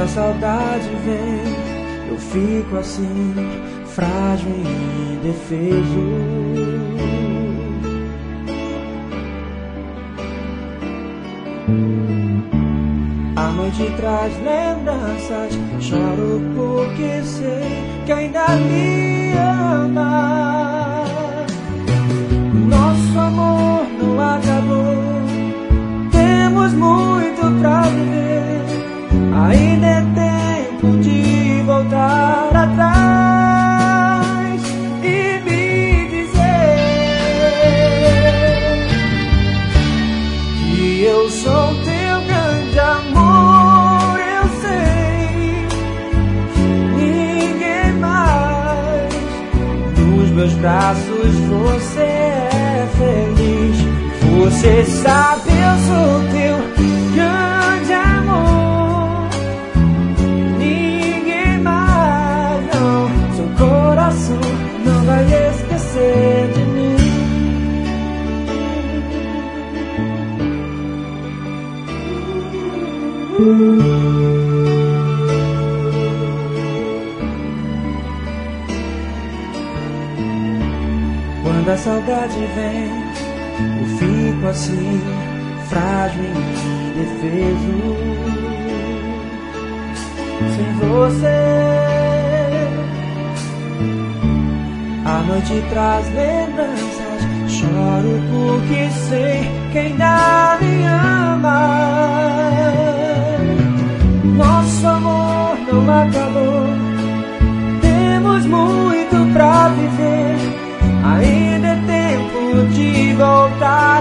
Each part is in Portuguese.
a saudade vem, eu fico assim, frágil e indefeso. A noite traz lembranças, choro porque sei que ainda me ama. Nosso amor não acabou, temos muito pra viver. Ainda é tempo de voltar atrás e me dizer que eu sou teu grande amor. Eu sei que ninguém mais, nos meus braços você é feliz. Você sabe, eu sou teu grande amor. Ninguém mais, não. Seu coração não vai esquecer de mim. Quando a saudade vem, eu fico assim, frágil e indefeso. Sem você, a noite traz lembranças, choro porque sei que ainda me ama. Nosso amor não acabou, temos muito pra viver. Ainda é tempo de voltar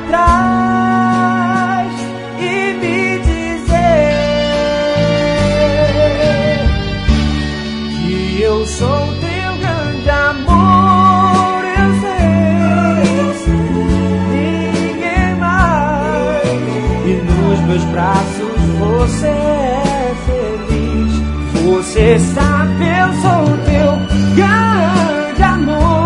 atrás e me dizer que eu sou teu grande amor. Eu sei, ninguém mais, e nos meus braços você é feliz. Você sabe, eu sou teu grande amor.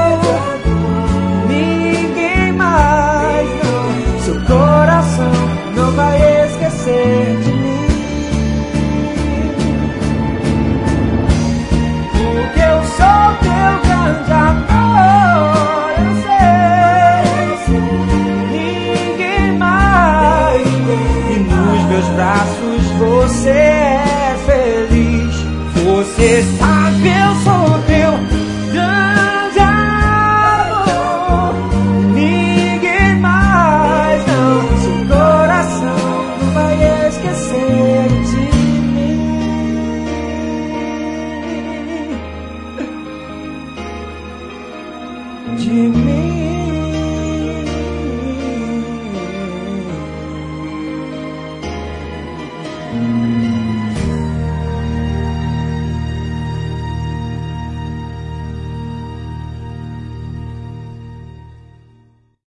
Não vai esquecer de mim, porque eu sou teu grande amor. Eu sei, ninguém mais, e nos meus braços você é feliz. Você sabe, eu sou teu grande amor. Ninguém mais, não. Seu coração não vai esquecer de mim. De mim.